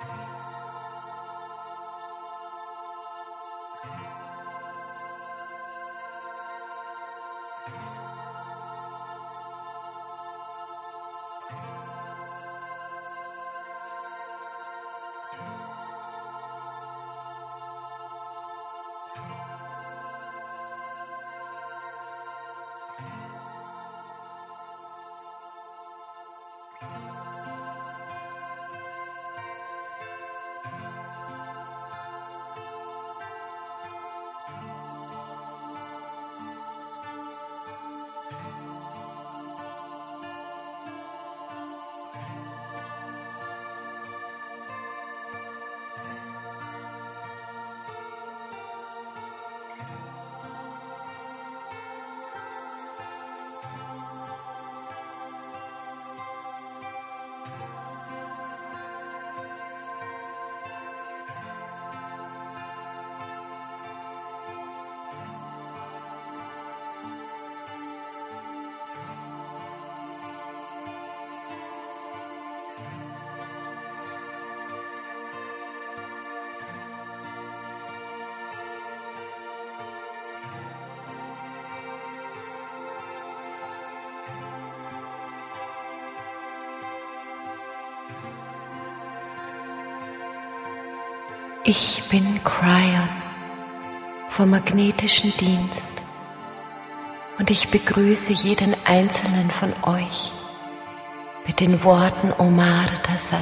Ich bin Cryon vom magnetischen Dienst und ich begrüße jeden einzelnen von euch mit den Worten Omar Tasat.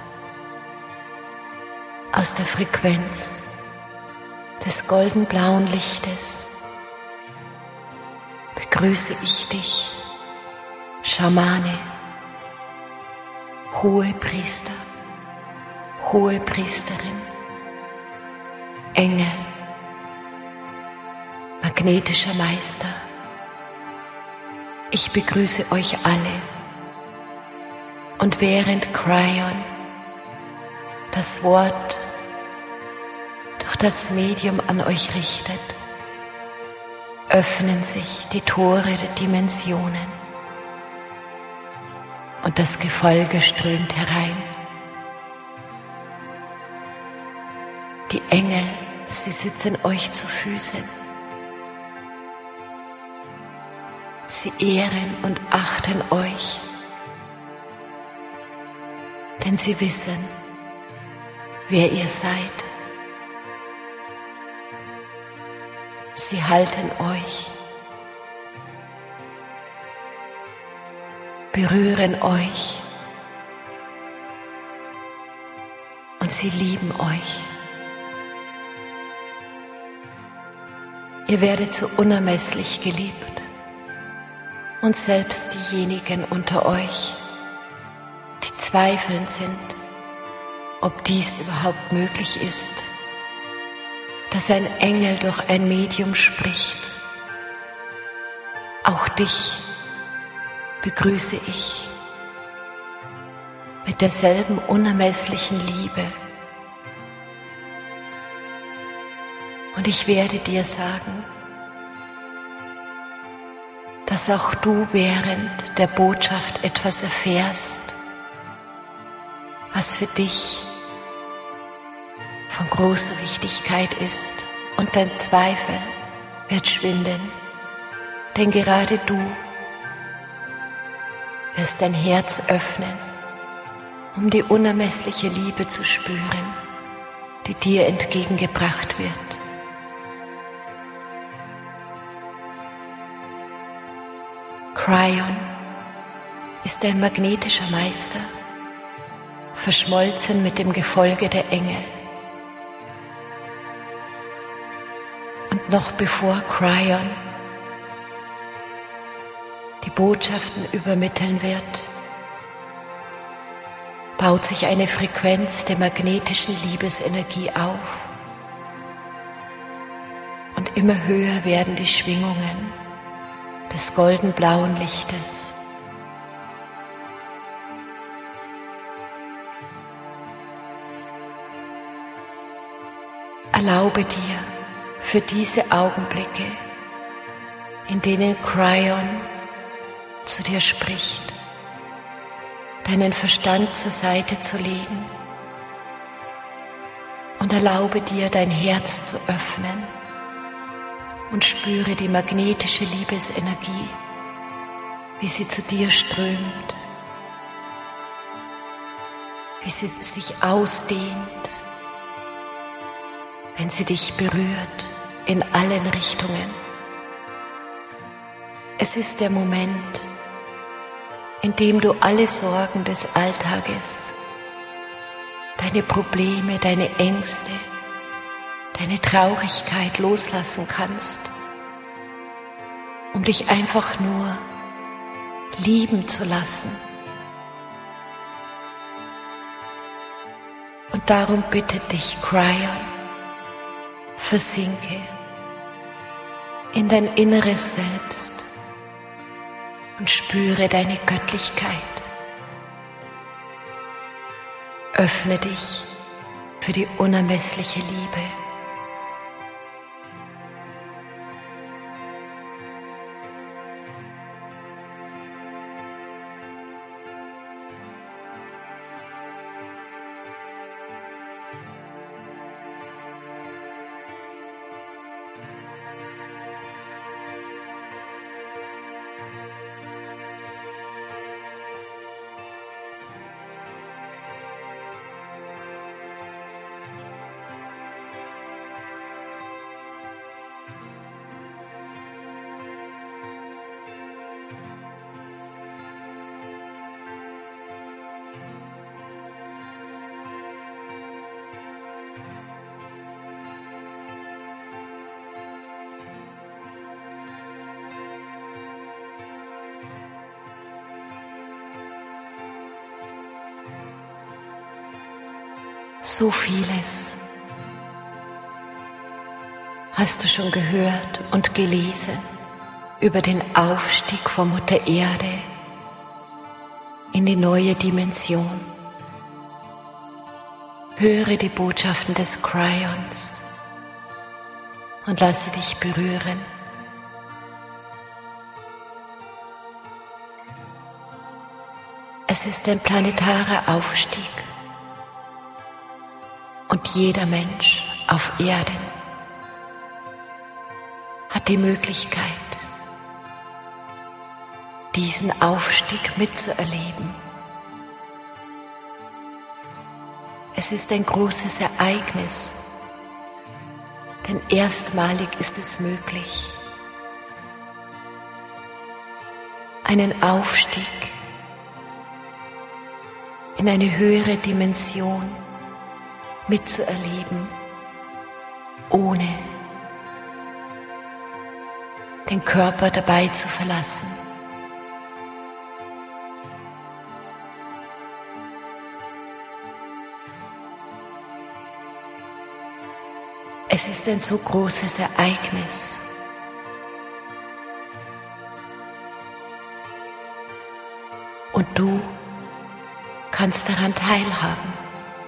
Aus der Frequenz des goldenblauen Lichtes begrüße ich dich, Schamane, Hohepriester, Hohepriesterin, Engel, magnetischer Meister. Ich begrüße euch alle. Und während Cryon das Wort durch das Medium an euch richtet, öffnen sich die Tore der Dimensionen und das Gefolge strömt herein. Die Engel, sie sitzen euch zu Füßen. Sie ehren und achten euch, denn sie wissen, wer ihr seid. Sie halten euch, berühren euch und sie lieben euch. Ihr werdet so unermesslich geliebt und selbst diejenigen unter euch, die zweifelnd sind, ob dies überhaupt möglich ist, dass ein Engel durch ein Medium spricht. Auch dich begrüße ich mit derselben unermesslichen Liebe. Und ich werde dir sagen, dass auch du während der Botschaft etwas erfährst, was für dich von großer Wichtigkeit ist, und dein Zweifel wird schwinden, denn gerade du wirst dein Herz öffnen, um die unermessliche Liebe zu spüren, die dir entgegengebracht wird. Cryon ist ein magnetischer Meister, verschmolzen mit dem Gefolge der Engel. Und noch bevor Cryon die Botschaften übermitteln wird, baut sich eine Frequenz der magnetischen Liebesenergie auf. Und immer höher werden die Schwingungen des goldenblauen Lichtes. Erlaube dir für diese Augenblicke, in denen Cryon zu dir spricht, deinen Verstand zur Seite zu legen Und erlaube dir, dein Herz zu öffnen und spüre die magnetische Liebesenergie, wie sie zu dir strömt, wie sie sich ausdehnt, wenn sie dich berührt in allen Richtungen. Es ist der Moment, in dem du alle Sorgen des Alltages, deine Probleme, deine Ängste, deine Traurigkeit loslassen kannst, um dich einfach nur lieben zu lassen. Und darum bittet dich Cryon, versinke in dein inneres Selbst und spüre deine Göttlichkeit. Öffne dich für die unermessliche Liebe. So vieles hast du schon gehört und gelesen über den Aufstieg von Mutter Erde in die neue Dimension. Höre die Botschaften des Cryons und lasse dich berühren. Es ist ein planetarer Aufstieg. Und jeder Mensch auf Erden hat die Möglichkeit, diesen Aufstieg mitzuerleben. Es ist ein großes Ereignis, denn erstmalig ist es möglich, einen Aufstieg in eine höhere Dimension mitzuerleben, ohne den Körper dabei zu verlassen. Es ist ein so großes Ereignis. Und du kannst daran teilhaben.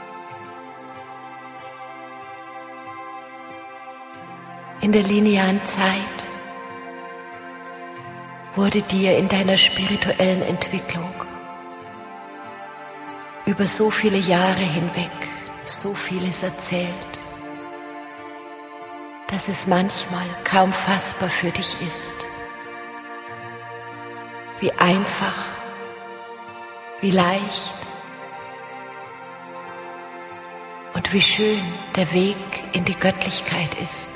In der linearen Zeit wurde dir in deiner spirituellen Entwicklung über so viele Jahre hinweg so vieles erzählt, dass es manchmal kaum fassbar für dich ist, wie einfach, wie leicht und wie schön der Weg in die Göttlichkeit ist.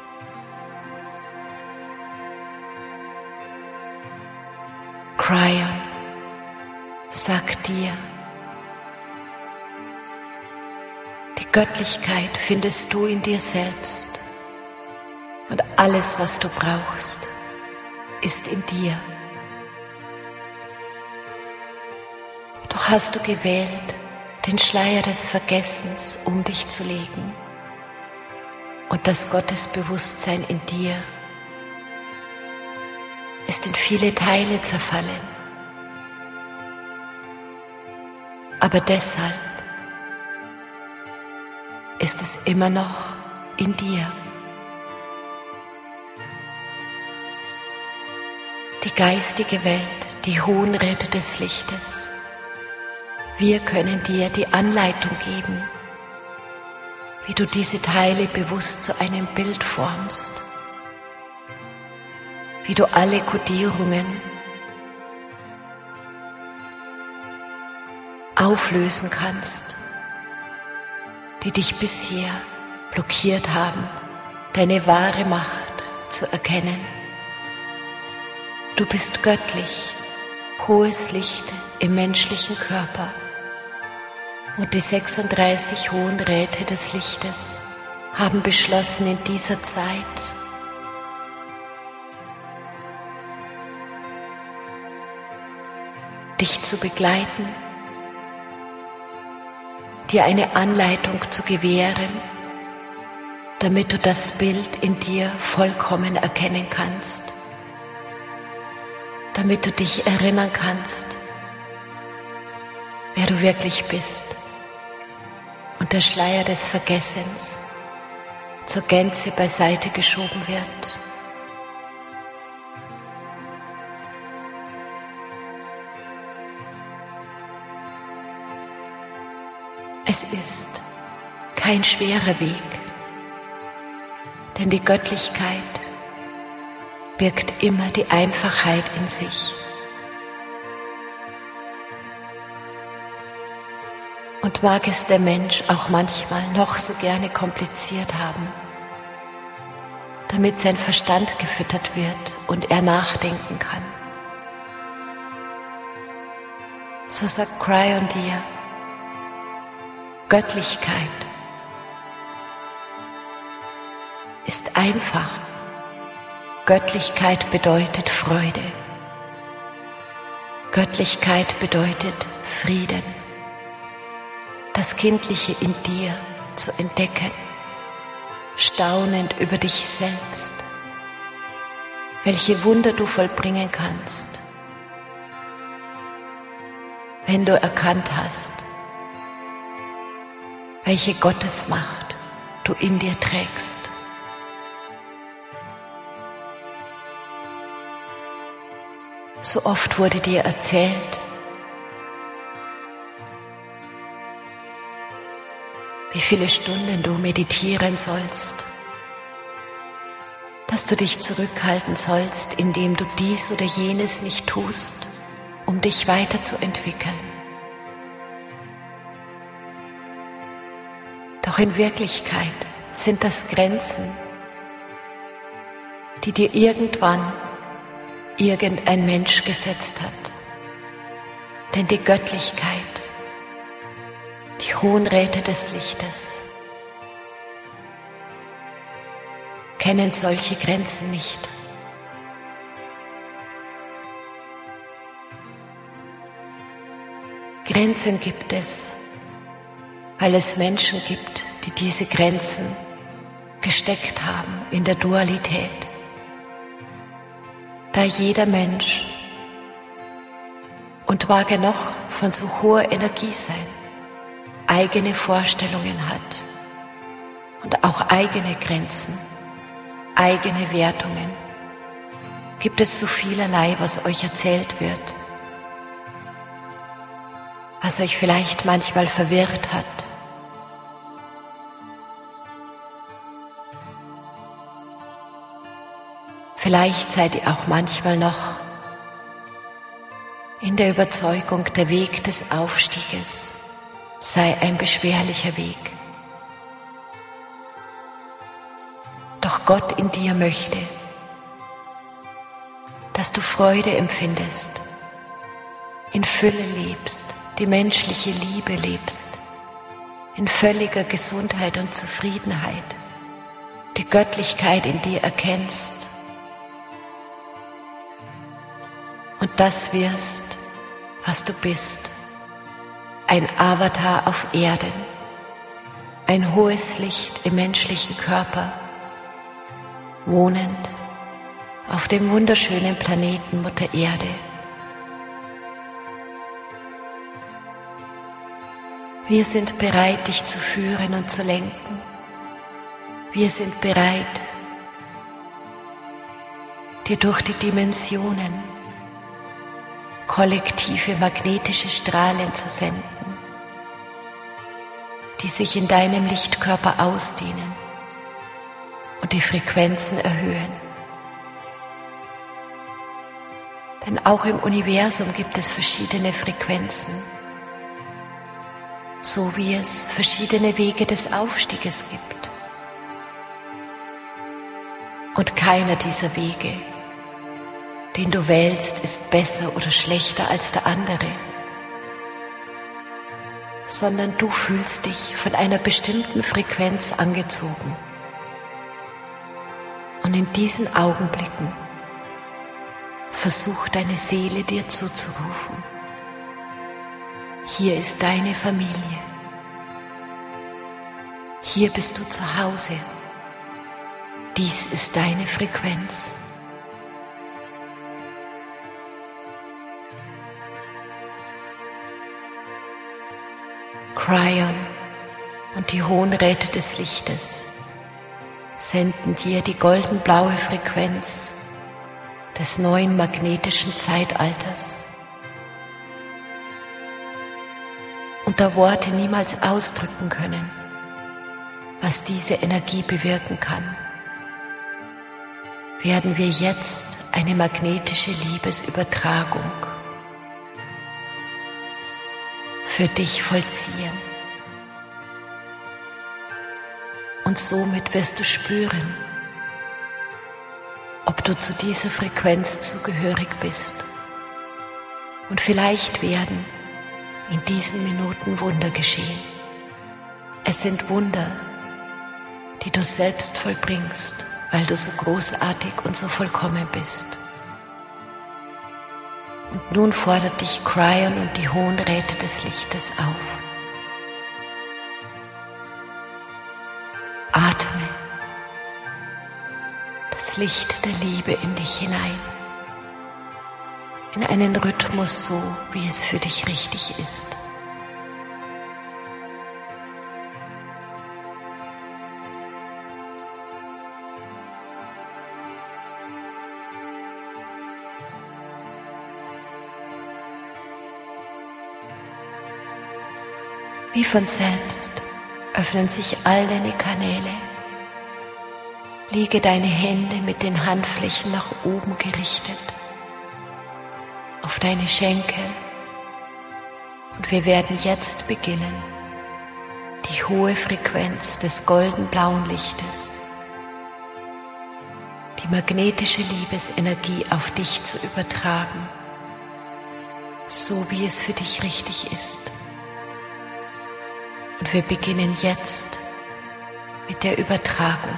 Cryon sagt dir, die Göttlichkeit findest du in dir selbst und alles, was du brauchst, ist in dir. Doch hast du gewählt, den Schleier des Vergessens um dich zu legen und das Gottesbewusstsein in dir ist in viele Teile zerfallen. Aber deshalb ist es immer noch in dir. Die geistige Welt, die hohen Ritter des Lichtes, wir können dir die Anleitung geben, wie du diese Teile bewusst zu einem Bild formst, wie du alle Kodierungen auflösen kannst, die dich bisher blockiert haben, deine wahre Macht zu erkennen. Du bist göttlich, hohes Licht im menschlichen Körper und die 36 hohen Räte des Lichtes haben beschlossen, in dieser Zeit dich zu begleiten, dir eine Anleitung zu gewähren, damit du das Bild in dir vollkommen erkennen kannst, damit du dich erinnern kannst, wer du wirklich bist und der Schleier des Vergessens zur Gänze beiseite geschoben wird. Es ist kein schwerer Weg, denn die Göttlichkeit birgt immer die Einfachheit in sich. Und mag es der Mensch auch manchmal noch so gerne kompliziert haben, damit sein Verstand gefüttert wird und er nachdenken kann. So sagt Cryon dir, Göttlichkeit ist einfach. Göttlichkeit bedeutet Freude. Göttlichkeit bedeutet Frieden. Das Kindliche in dir zu entdecken, staunend über dich selbst, welche Wunder du vollbringen kannst, wenn du erkannt hast, welche Gottesmacht du in dir trägst. So oft wurde dir erzählt, wie viele Stunden du meditieren sollst, dass du dich zurückhalten sollst, indem du dies oder jenes nicht tust, um dich weiterzuentwickeln. Doch in Wirklichkeit sind das Grenzen, die dir irgendwann irgendein Mensch gesetzt hat. Denn die Göttlichkeit, die hohen Räte des Lichtes, kennen solche Grenzen nicht. Grenzen gibt es, weil es Menschen gibt, die diese Grenzen gesteckt haben in der Dualität. Da jeder Mensch und mag er noch von so hoher Energie sein, eigene Vorstellungen hat und auch eigene Grenzen, eigene Wertungen, gibt es so vielerlei, was euch erzählt wird, was euch vielleicht manchmal verwirrt hat. Vielleicht seid ihr auch manchmal noch in der Überzeugung, der Weg des Aufstieges sei ein beschwerlicher Weg. Doch Gott in dir möchte, dass du Freude empfindest, in Fülle lebst, die menschliche Liebe lebst, in völliger Gesundheit und Zufriedenheit, die Göttlichkeit in dir erkennst und das wirst, was du bist, ein Avatar auf Erden, ein hohes Licht im menschlichen Körper, wohnend auf dem wunderschönen Planeten Mutter Erde. Wir sind bereit, dich zu führen und zu lenken. Wir sind bereit, dir durch die Dimensionen kollektive magnetische Strahlen zu senden, die sich in deinem Lichtkörper ausdehnen und die Frequenzen erhöhen. Denn auch im Universum gibt es verschiedene Frequenzen, so wie es verschiedene Wege des Aufstieges gibt. Und keiner dieser Wege, den du wählst, ist besser oder schlechter als der andere, sondern du fühlst dich von einer bestimmten Frequenz angezogen. Und in diesen Augenblicken versucht deine Seele dir zuzurufen: Hier ist deine Familie. Hier bist du zu Hause. Dies ist deine Frequenz. Kryon und die hohen Räte des Lichtes senden dir die goldenblaue Frequenz des neuen magnetischen Zeitalters. Und da Worte niemals ausdrücken können, was diese Energie bewirken kann, werden wir jetzt eine magnetische Liebesübertragung für dich vollziehen. Und somit wirst du spüren, ob du zu dieser Frequenz zugehörig bist. Und vielleicht werden in diesen Minuten Wunder geschehen. Es sind Wunder, die du selbst vollbringst, weil du so großartig und so vollkommen bist. Und nun fordert dich Kryon und die hohen Räte des Lichtes auf. Atme das Licht der Liebe in dich hinein, in einen Rhythmus so, wie es für dich richtig ist. Wie von selbst öffnen sich all deine Kanäle. Lege deine Hände mit den Handflächen nach oben gerichtet auf deine Schenkel und wir werden jetzt beginnen, die hohe Frequenz des goldenblauen Lichtes, die magnetische Liebesenergie auf dich zu übertragen, so wie es für dich richtig ist. Und wir beginnen jetzt mit der Übertragung.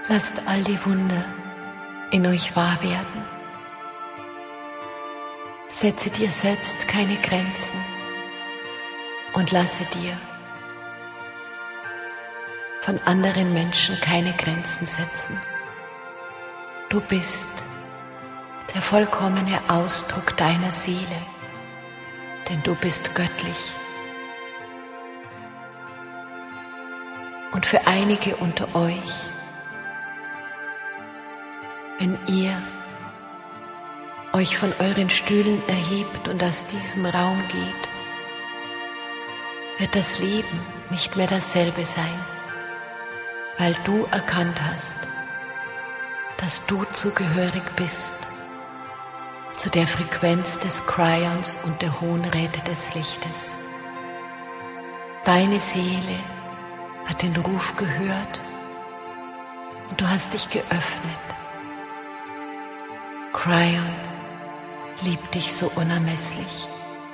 Lasst all die Wunder in euch wahr werden. Setze dir selbst keine Grenzen und lasse dir von anderen Menschen keine Grenzen setzen. Du bist der vollkommene Ausdruck deiner Seele, denn du bist göttlich. Und für einige unter euch, wenn ihr euch von euren Stühlen erhebt und aus diesem Raum geht, wird das Leben nicht mehr dasselbe sein, weil du erkannt hast, dass du zugehörig bist zu der Frequenz des Cryons und der Hohen Räte des Lichtes. Deine Seele hat den Ruf gehört und du hast dich geöffnet. Cryon liebt dich so unermesslich.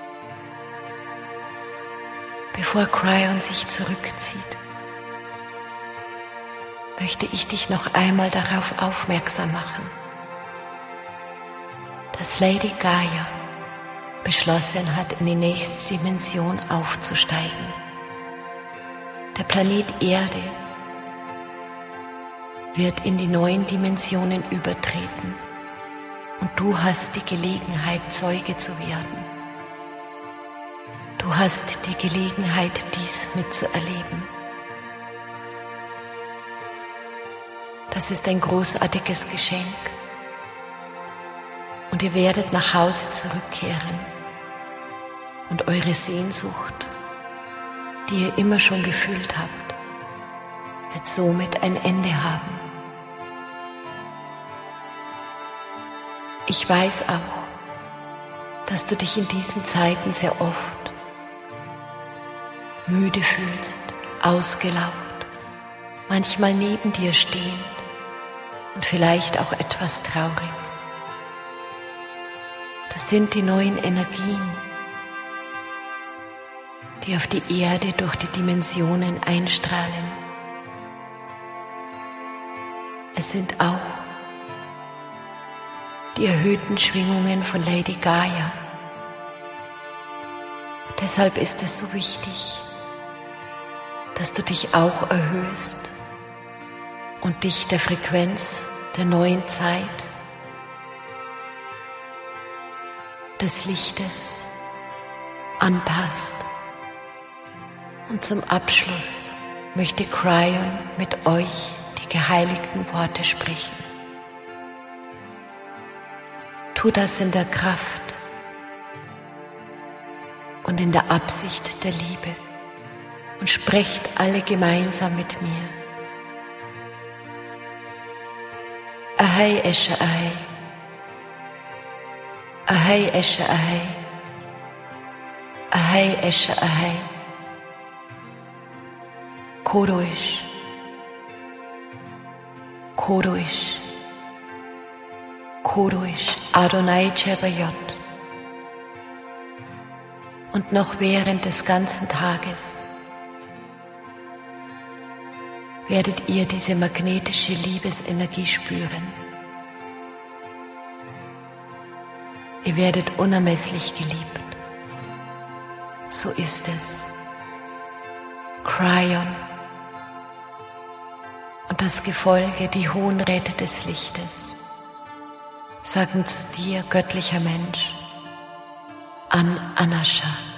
Bevor Cryon sich zurückzieht, möchte ich dich noch einmal darauf aufmerksam machen, dass Lady Gaia beschlossen hat, in die nächste Dimension aufzusteigen. Der Planet Erde wird in die neuen Dimensionen übertreten und du hast die Gelegenheit, Zeuge zu werden. Du hast die Gelegenheit, dies mitzuerleben. Das ist ein großartiges Geschenk. Und ihr werdet nach Hause zurückkehren und eure Sehnsucht, die ihr immer schon gefühlt habt, wird somit ein Ende haben. Ich weiß auch, dass du dich in diesen Zeiten sehr oft müde fühlst, ausgelaugt, manchmal neben dir stehend und vielleicht auch etwas traurig. Das sind die neuen Energien, die auf die Erde durch die Dimensionen einstrahlen. Es sind auch die erhöhten Schwingungen von Lady Gaia. Deshalb ist es so wichtig, dass du dich auch erhöhst und dich der Frequenz der neuen Zeit, des Lichtes anpasst. Und zum Abschluss möchte Cryon mit euch die geheiligten Worte sprechen. Tu das in der Kraft und in der Absicht der Liebe und sprecht alle gemeinsam mit mir. Ahai Esha Ahai, Ahai Esha Ahai, Ahai Esha Ahai, Kodoish, Kodoish, Kodoish, Adonai Chebayot. Und noch während des ganzen Tages werdet ihr diese magnetische Liebesenergie spüren. Ihr werdet unermesslich geliebt. So ist es. Cryon und das Gefolge, die Hohen Räte des Lichtes, sagen zu dir, göttlicher Mensch, An Anasha.